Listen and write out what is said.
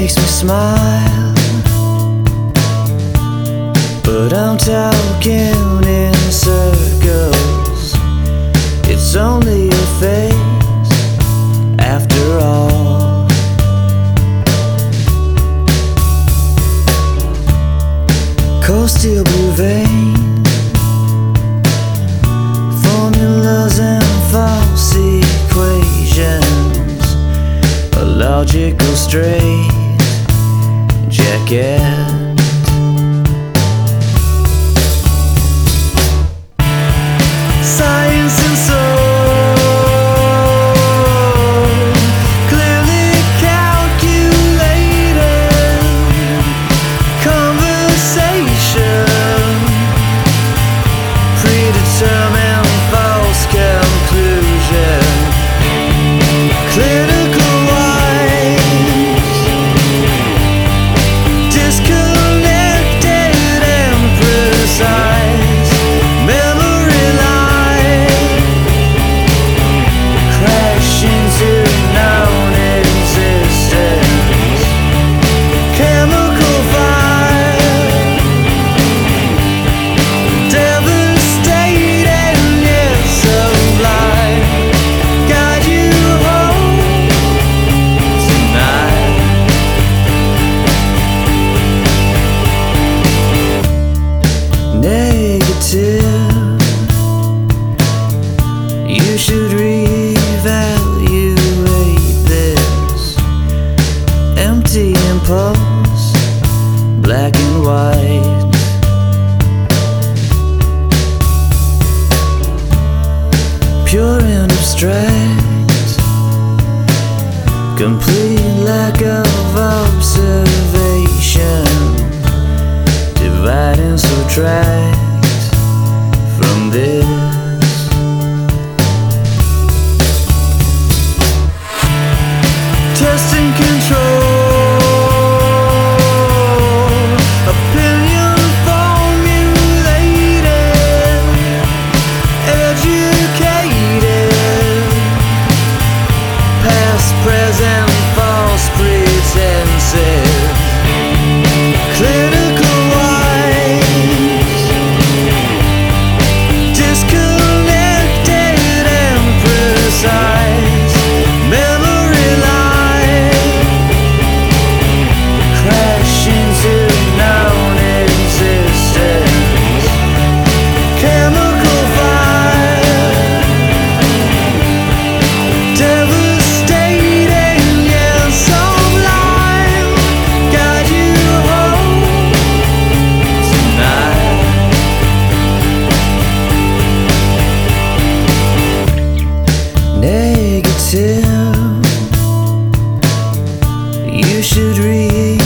makes me smile, but I'm talking in circles. It's only a phase after all. Cold steel blue veins, formulas and false equations, a logical straight jacket. Science and soul, clearly calculated conversation, predetermined false conclusion, clinical wise, disconnected and precise, memory line, crash into non-existence, chemical fire, devastating yet sublime, guide you home tonight. Negative, you should reevaluate this. Empty impulse, black and white. Pure and abstract, complete lack of observation. Divide and subtract from this. Test and control, opinion formulated, educated, past, present, false pretenses, clinical wise, disconnected and precise, memory line, crash into non-existence, chemical fire, devastating yet sublime, guide you home tonight. Negative, you should read